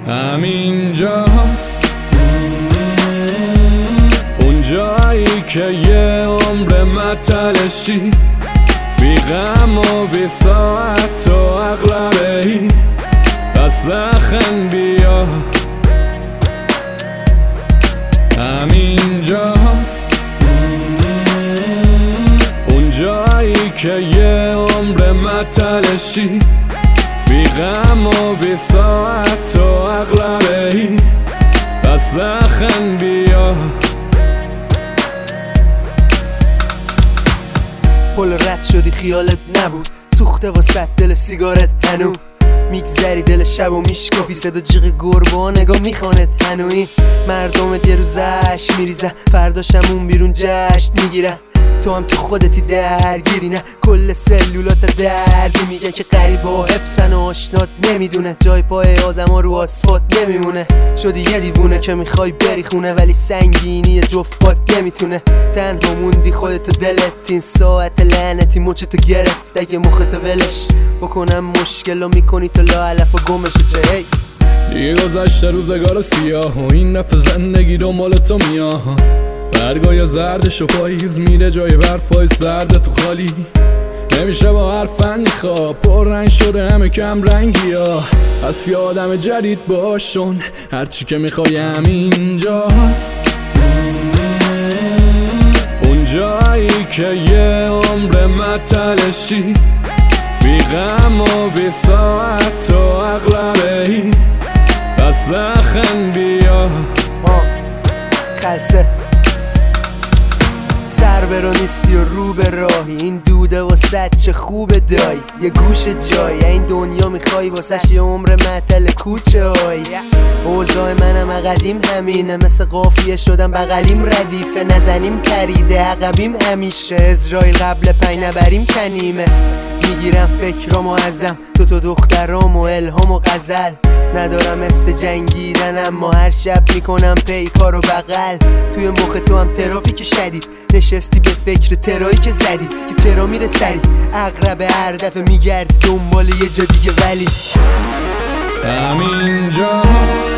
همینجاست اون جایی که یه عمر متلشی، بی غم و بی ساعت و اغلبه ای. پس لخن بیا، همینجاست اون جایی که یه عمر متلشی، بی غم و بی ساعت و اغلبه ای. پس لخن بیا. پل رد شدی خیالت نبود، سوخته واسه دل سیگارت هنو میگذری دل شب و میشکافی، صدا جیغ گربه نگاه میخواند هنوی. مردمت یه روز عشق میریزه، فرداشمون بیرون جشن میگیره. تو هم که خودتی درگیری، نه کل سلولات دردی. میگه که غریبه و حفظن و آشنات نمیدونه، جای پای آدم ها رو آسفالت نمیمونه. شدی یه دیوونه که میخوای بری خونه، ولی سنگینی جفت پات نمیتونه. تنها موندی خودتو دلت، این ساعت لعنتی مچتو گرفت. اگه مختو ولش بکنم مشکل رو میکنی تو لاعلف و گمشو چه هی. دیگه گذشته روزگار سیاه و این نفع زندگی رو مال تو میاد. برگای زردش و پاییز میره جای برفای سرد تو خالی. نمیشه با هر فنی خواب پر رنگ شده همه کم رنگی ها. پس یه آدم جدید باشون، هرچی که میخوای همینجاست اون جایی که یه عمر متلشی، بی غم و بی ساعت و اغلبه ای. پس لخن بیا. خلصه سر برو نیستی و رو به راهی، این دوده واسه چه خوبه دایی. یه گوش جایی این دنیا میخوای واسش یه عمر معطل کوچه هایی. اوضاع منم قدیم همینه، مثل قافیه شدم بغلیم ردیفه. نزنیم پریده عقبیم همیشه، اسرائیل قبل پی نبریم کنیمه. میگیرم فکرام و ازم تو دخترام و الهام و غزل. ندارم مثل جنگیدن اما هر شب میکنم پیکار و بغل. توی مخ تو هم ترافیک شدید، نشستی به فکر ترایی که زدی که چرا میره سری. اقرب هر دفعه میگردی دنبال یه جا دیگه، ولی همینجاست